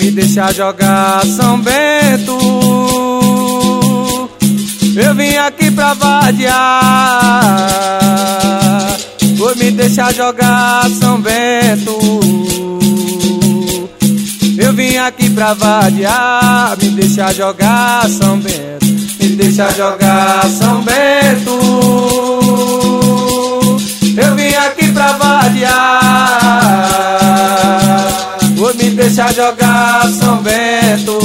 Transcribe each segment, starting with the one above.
me deixa jogar São Bento. Eu vim aqui pra vadiar, vou me deixar jogar São Bento. Eu vim aqui pra vadiar, me deixa jogar São Bento, me deixa jogar São Bento. Eu vim aqui pra vadiar, vou me deixar jogar São Bento.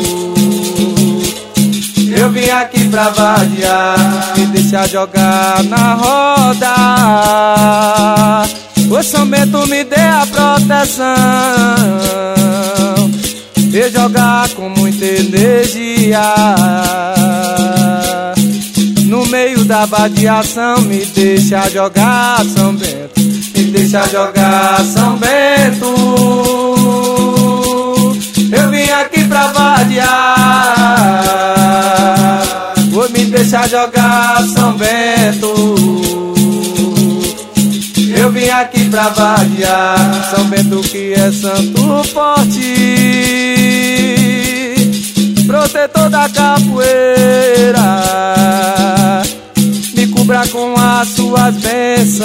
Eu vim aqui pra vadiar, me deixa jogar na roda. O São Bento me dê a proteção, e jogar com muita energia. No meio da vadiação, me deixa jogar São Bento, me deixa jogar São Bento. Eu vim aqui pra vadiar, vou me deixar jogar São Bento. Eu vim aqui pra vadiar, São Bento que é santo forte, protetor da capoeira, me cubra com as suas bênçãos,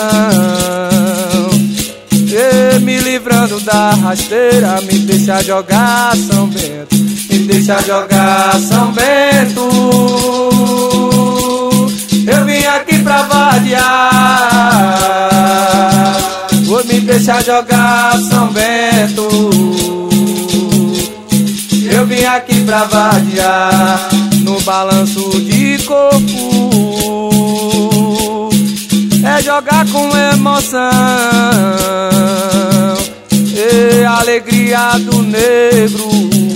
e me livrando da rasteira, me deixa jogar São Bento, me deixa jogar São Bento. Eu vim aqui pra vadiar, vou me deixar jogar São Bento. Eu vim aqui pra vadiar, no balanço de corpo, é jogar com emoção, e alegria do negro,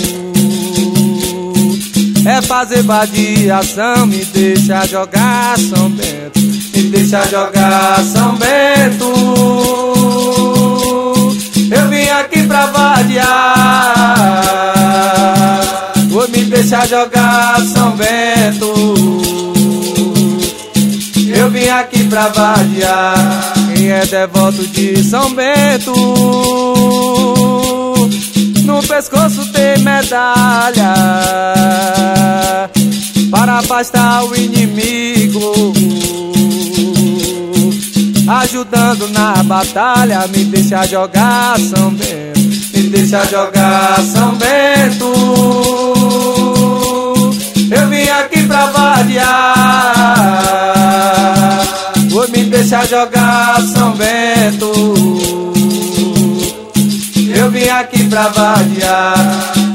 é fazer vadiação, me deixa jogar São Bento, me deixa jogar São Bento. Eu vim aqui pra vadiar, vou me deixar jogar São Bento. Eu vim aqui pra vadiar, quem é devoto de São Bento, no pescoço tem medalha, para afastar o inimigo, ajudando na batalha, me deixa jogar São Bento, me deixa jogar São Bento. Eu vim aqui pra vadiar, vou me deixar jogar São Bento. Eu vim aqui pra vadiar,